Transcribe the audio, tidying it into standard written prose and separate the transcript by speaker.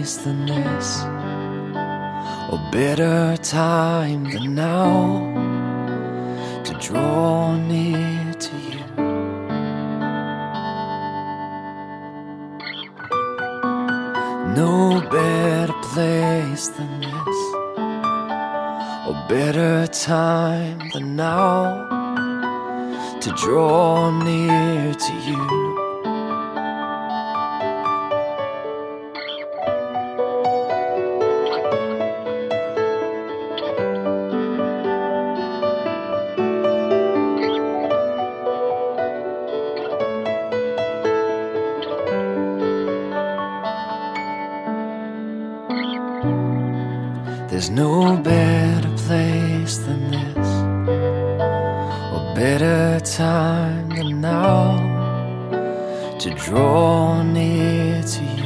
Speaker 1: place than this, or better time than now to draw near to you. No better place than this, or better time than now to draw near to you. There's no better place than this, or better time than now to draw near to you.